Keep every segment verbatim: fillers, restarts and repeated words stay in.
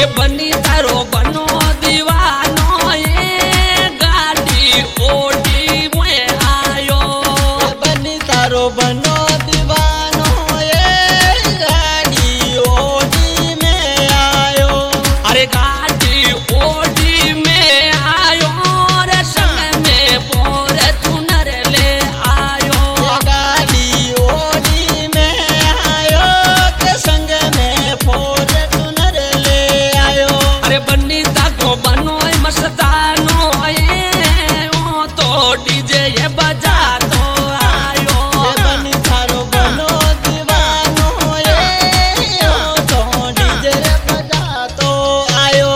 बनी तारो बनो दीवानो ये गाड़ी ओडी में आयो। बनी तारो बनो दीवानो ये गाड़ी ओडी में आयो। अरे गाड़ी ओडी में आयो रे संग में बोर तुनर ले आयो। गाड़ी ओडी में आयो के संग में फोर तुनर ले आयो। अरे बन्नी ताको बनो मस्तानो ये ओ तो डीजे ये बजा तो आयो। बनी तारो बनो दीवानो ये ओ तो डीजे बजा तो आयो।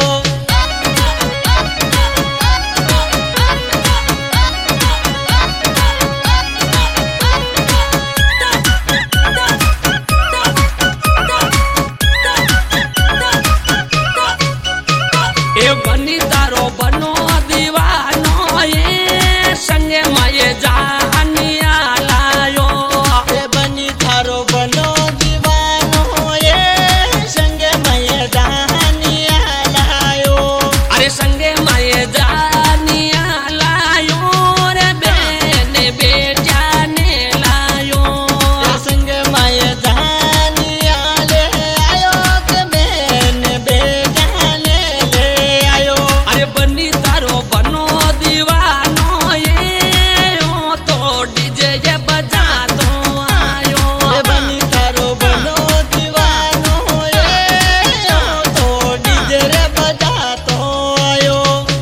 ए बनी तारो बनो दीवानो ये संगे माये जानिया लायो। ए बनी तारो बनो दीवानो ये संग मैं दानिया लायो। अरे संगे माये जानिया लायो रे बेन बेटा ने लायो। ए संग मैं दानिया ले आयो के मैंने बेजाने ले आयो। अरे बनी तारो बनो दीवानो ये ओ तो डीजे ये बजा तो आयो। ए बनी तारो बनो दीवानो ये ओ तो डीजे रे बजा तो आयो।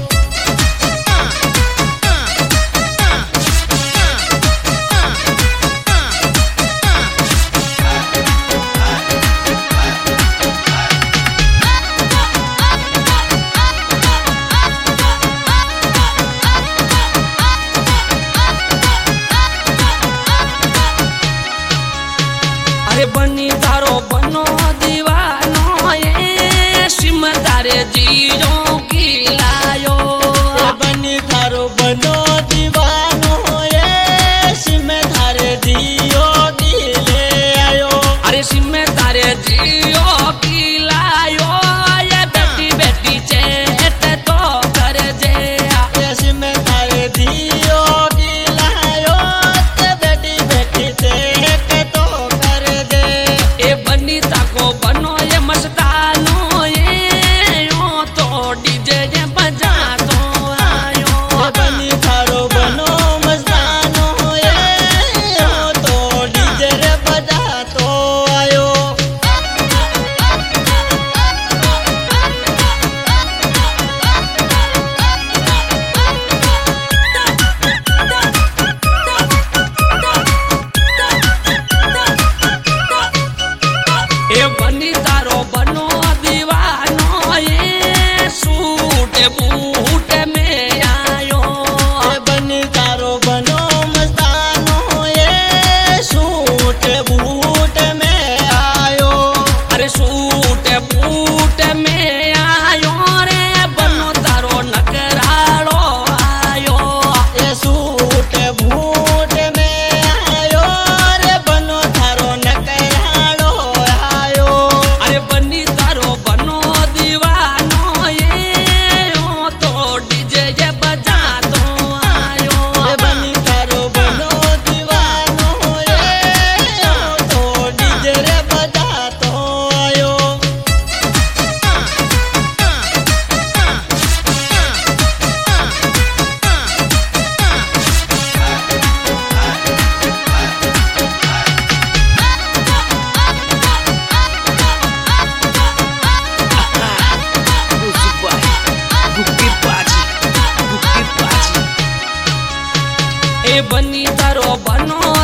अरे बनी तारो बनो दीवानो ये सिम तारे जीरो की लायो। ए बनी तारो बनो दीवानो ये सिम थारे दियो दिले आयो। अरे सिम तारे जियो की लायो ये बेटी बेटी चेत तो कर जे। ए सिम थारे दियो दिलायो ते बेटी बेटी देख तो कर दे। ए बनी ताको बनो ये मस्तानो ये ओ तो डीजे ये बजा तो आयो। ए बनी तारो बनो मस्तानो ये ओ तो डीजे रे बजा तो आयो। ए बनी तारो बनो दीवानो ये सूट बूट में आयो। ए बनी तारो बनो मस्तानो ये सूट बूट में आयो। अरे सूट बूट में आयो रे बनो तारो नकराड़ो आयो। ए सूट बूट में आयो रे बनो थारो नकराड़ो आयो। अरे बनी तारो बनो दीवानो ये ओ तो डीजे ये बजा तो आयो। ए बनी तारो बनो दीवानो ये ओ तो डीजे रे बजा तो आयो। ए बनी तारो बनो